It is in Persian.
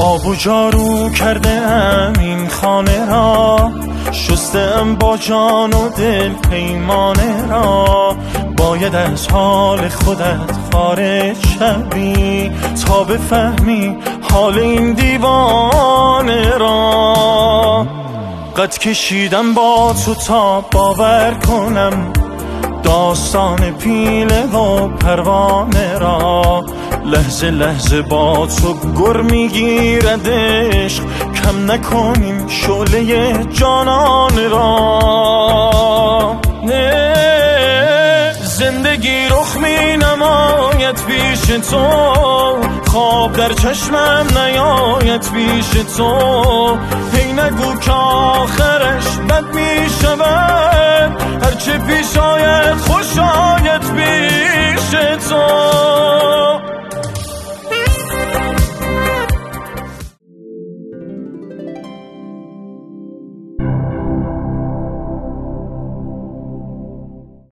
آب و جارو کرده ام این خانه را، شستم با جان و دل پیمانه را. باید از حال خودت خارج شوی تا بفهمی حال این دیوانه را. قد کشیدم با تو تا باور کنم داستان پیله و پروانه را. لحظه لحظه با تو گر میگیرد عشق، کم نکنیم شعله جانان را. زندگی رخ می نماید پیش تو، خواب در چشمم نیاید پیش تو. هی نگو که آخرش بد می شود، هرچه پیش آید خوش آید پیش تو.